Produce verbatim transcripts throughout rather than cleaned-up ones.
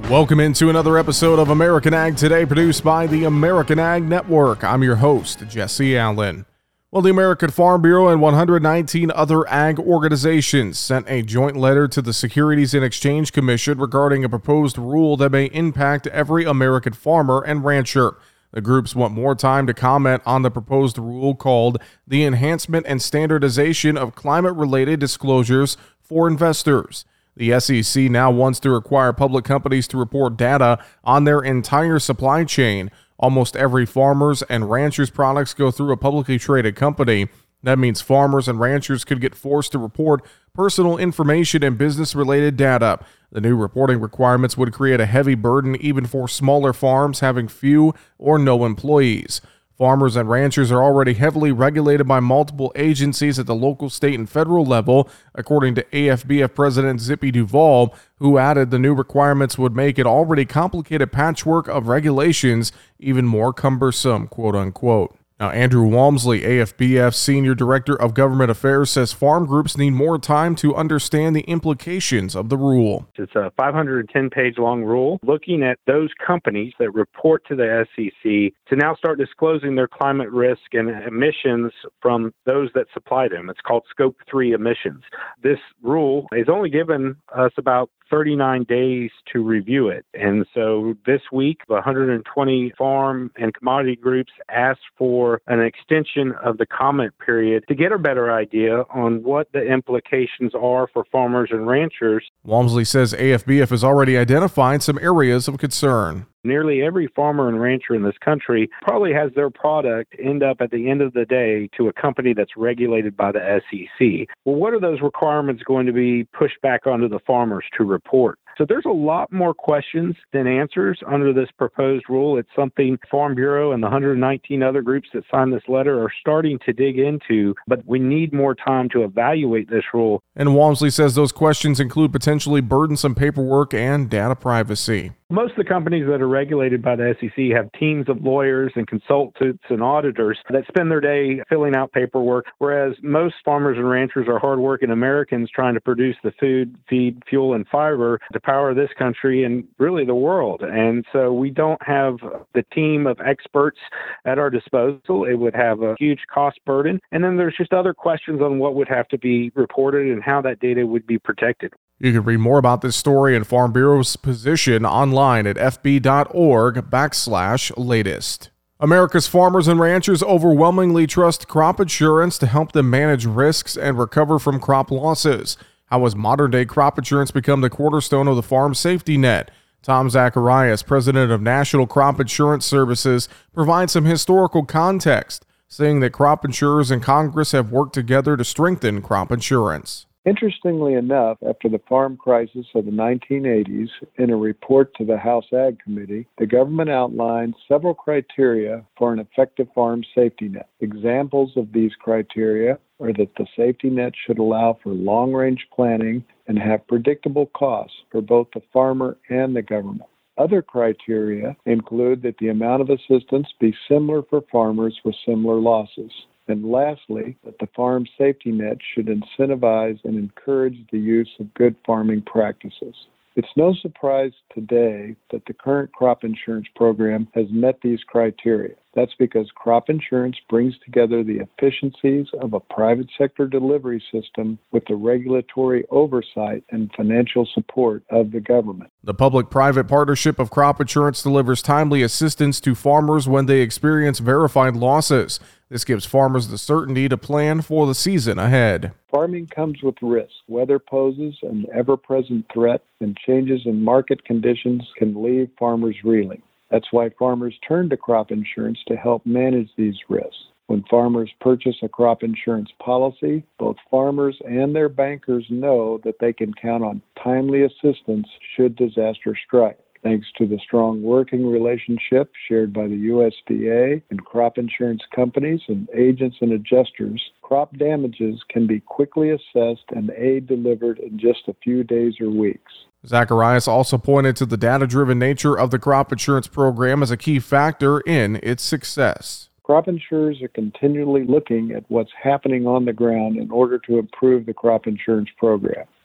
Welcome into another episode of American Ag Today, produced by the American Ag Network. I'm your host, Jesse Allen. Well, the American Farm Bureau and one hundred nineteen other ag organizations sent a joint letter to the Securities and Exchange Commission regarding a proposed rule that may impact every American farmer and rancher. The groups want more time to comment on the proposed rule called the Enhancement and Standardization of Climate-Related Disclosures for Investors. The S E C now wants to require public companies to report data on their entire supply chain. Almost every farmers and ranchers' products go through a publicly traded company. That means farmers and ranchers could get forced to report personal information and business-related data. The new reporting requirements would create a heavy burden even for smaller farms having few or no employees. Farmers and ranchers are already heavily regulated by multiple agencies at the local, state, and federal level, according to A F B F President Zippy Duvall, who added the new requirements would make it already complicated patchwork of regulations even more cumbersome, quote unquote. Now, Andrew Walmsley, A F B F Senior Director of Government Affairs, says farm groups need more time to understand the implications of the rule. It's a five hundred ten page long rule looking at those companies that report to the S E C to now start disclosing their climate risk and emissions from those that supply them. It's called Scope three emissions. This rule is only given us about thirty-nine days to review it. And so this week, one hundred twenty farm and commodity groups asked for an extension of the comment period to get a better idea on what the implications are for farmers and ranchers. Walmsley says A F B F has already identified some areas of concern. Nearly every farmer and rancher in this country probably has their product end up at the end of the day to a company that's regulated by the S E C. Well, what are those requirements going to be pushed back onto the farmers to report? So there's a lot more questions than answers under this proposed rule. It's something Farm Bureau and the one hundred nineteen other groups that signed this letter are starting to dig into, but we need more time to evaluate this rule. And Walmsley says those questions include potentially burdensome paperwork and data privacy. Most of the companies that are regulated by the S E C have teams of lawyers and consultants and auditors that spend their day filling out paperwork, whereas most farmers and ranchers are hardworking Americans trying to produce the food, feed, fuel, and fiber to power this country and really the world. And so we don't have the team of experts at our disposal. It would have a huge cost burden. And then there's just other questions on what would have to be reported and how that data would be protected. You can read more about this story and Farm Bureau's position online at fb.org backslash latest. America's farmers and ranchers overwhelmingly trust crop insurance to help them manage risks and recover from crop losses. How has modern-day crop insurance become the cornerstone of the farm safety net? Tom Zacharias, president of National Crop Insurance Services, provides some historical context, saying that crop insurers and Congress have worked together to strengthen crop insurance. Interestingly enough, after the farm crisis of the nineteen eighties, in a report to the House Ag Committee, the government outlined several criteria for an effective farm safety net. Examples of these criteria are that the safety net should allow for long-range planning and have predictable costs for both the farmer and the government. Other criteria include that the amount of assistance be similar for farmers with similar losses. And lastly, that the farm safety net should incentivize and encourage the use of good farming practices. It's no surprise today that the current crop insurance program has met these criteria. That's because crop insurance brings together the efficiencies of a private sector delivery system with the regulatory oversight and financial support of the government. The public-private partnership of crop insurance delivers timely assistance to farmers when they experience verified losses. This gives farmers the certainty to plan for the season ahead. Farming comes with risk. Weather poses an ever-present threat, and changes in market conditions can leave farmers reeling. That's why farmers turn to crop insurance to help manage these risks. When farmers purchase a crop insurance policy, both farmers and their bankers know that they can count on timely assistance should disaster strike. Thanks to the strong working relationship shared by the U S D A and crop insurance companies and agents and adjusters, crop damages can be quickly assessed and aid delivered in just a few days or weeks. Zacharias also pointed to the data-driven nature of the crop insurance program as a key factor in its success. Crop insurers are continually looking at what's happening on the ground in order to improve the crop insurance program.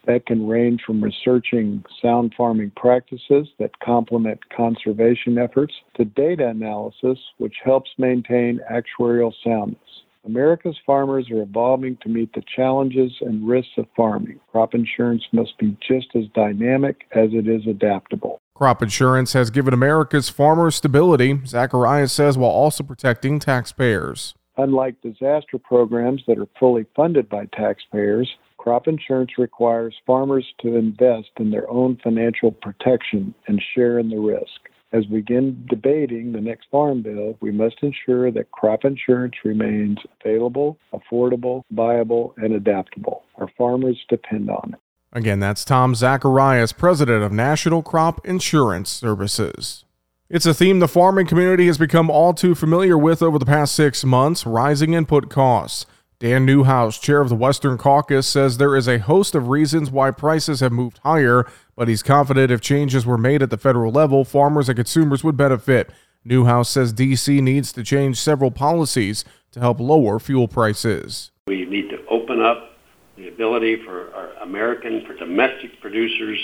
That can range from researching sound farming practices that complement conservation efforts to data analysis, which helps maintain actuarial soundness. America's farmers are evolving to meet the challenges and risks of farming. Crop insurance must be just as dynamic as it is adaptable. Crop insurance has given America's farmers stability, Zacharias says, while also protecting taxpayers. Unlike disaster programs that are fully funded by taxpayers, crop insurance requires farmers to invest in their own financial protection and share in the risk. As we begin debating the next farm bill, we must ensure that crop insurance remains available, affordable, viable, and adaptable. Our farmers depend on it. Again, that's Tom Zacharias, president of National Crop Insurance Services. It's a theme the farming community has become all too familiar with over the past six months, rising input costs. Dan Newhouse, chair of the Western Caucus, says there is a host of reasons why prices have moved higher, but he's confident if changes were made at the federal level, farmers and consumers would benefit. Newhouse says D C needs to change several policies to help lower fuel prices. We need to open up the ability for our American, for domestic producers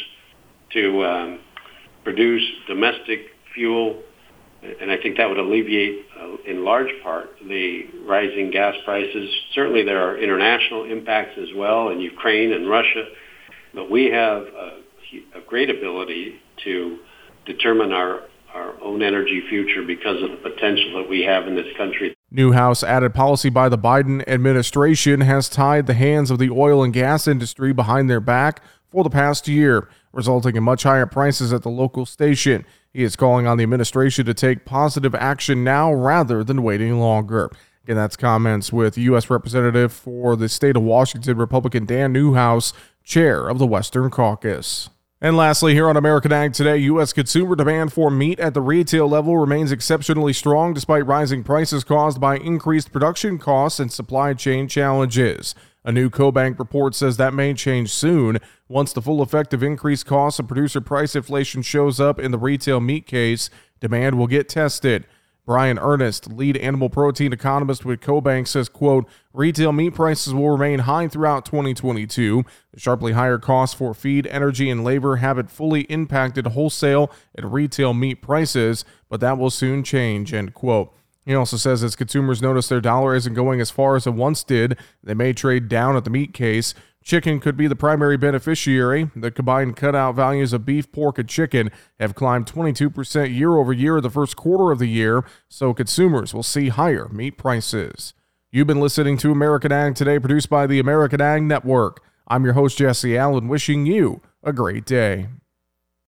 to um, produce domestic fuel, and I think that would alleviate, uh, in large part, the rising gas prices. Certainly there are international impacts as well in Ukraine and Russia, but we have a, a great ability to determine our, our own energy future because of the potential that we have in this country. Newhouse added policy by the Biden administration has tied the hands of the oil and gas industry behind their back for the past year, resulting in much higher prices at the local station. He is calling on the administration to take positive action now rather than waiting longer. Again, that's comments with U S Representative for the state of Washington, Republican Dan Newhouse, chair of the Western Caucus. And lastly, here on American Ag Today, U S consumer demand for meat at the retail level remains exceptionally strong despite rising prices caused by increased production costs and supply chain challenges. A new CoBank report says that may change soon once the full effect of increased costs and producer price inflation shows up in the retail meat case. Demand will get tested. Brian Ernest, lead animal protein economist with CoBank, says, quote, retail meat prices will remain high throughout twenty twenty-two. The sharply higher costs for feed, energy, and labor haven't fully impacted wholesale and retail meat prices, but that will soon change, end quote. He also says as consumers notice their dollar isn't going as far as it once did, they may trade down at the meat case. Chicken could be the primary beneficiary. The combined cutout values of beef, pork, and chicken have climbed twenty-two percent year over year in the first quarter of the year, so consumers will see higher meat prices. You've been listening to American Ag Today, produced by the American Ag Network. I'm your host, Jesse Allen, wishing you a great day.